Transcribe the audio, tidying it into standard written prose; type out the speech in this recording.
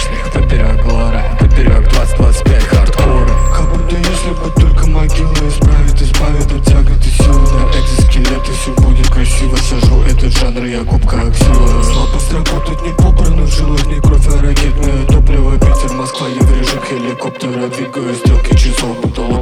вечных поперек лора, поперек 2025 хардкора. Как будто если бы только могила избавит от тягот и силы. Да, экзоскелеты, все будет красиво. Сажу этот жанр, я губка аксила. Слабость работать не попрано, в жилах не кровь, а ракетное топливо. Питер, Москва, я в режим хеликоптера. Двигаю стрелки часов, потолок